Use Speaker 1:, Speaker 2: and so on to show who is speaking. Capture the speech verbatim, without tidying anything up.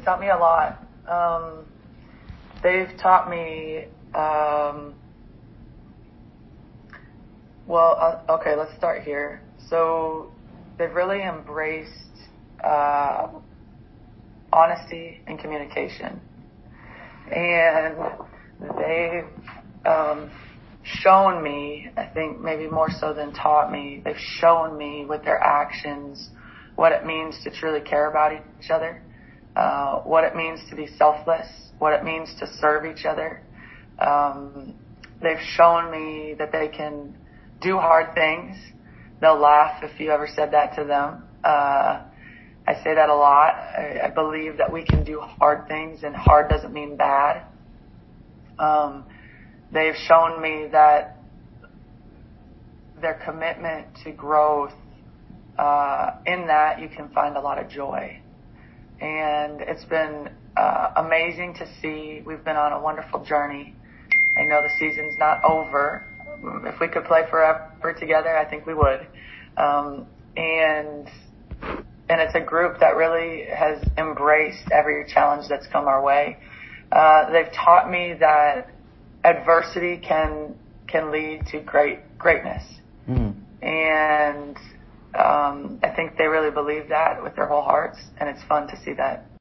Speaker 1: taught me a lot. Um, they've taught me, um, well, uh, okay, let's start here. So they've really embraced uh, honesty and communication. And they've um, shown me, I think maybe more so than taught me, they've shown me with their actions what it means to truly care about each other, uh, what it means to be selfless, what it means to serve each other. Um, they've shown me that they can do hard things. They'll laugh if you ever said that to them. Uh, I say that a lot. I, I believe that we can do hard things, and hard doesn't mean bad. Um, they've shown me that their commitment to growth, uh, in that you can find a lot of joy. And it's been uh, amazing to see. We've been on a wonderful journey. I know the season's not over. If we could play forever together, I think we would. Um, and and it's a group that really has embraced every challenge that's come our way. Uh, they've taught me that adversity can can lead to great greatness,
Speaker 2: Mm.
Speaker 1: and um, I think they really believe that with their whole hearts, and it's fun to see that.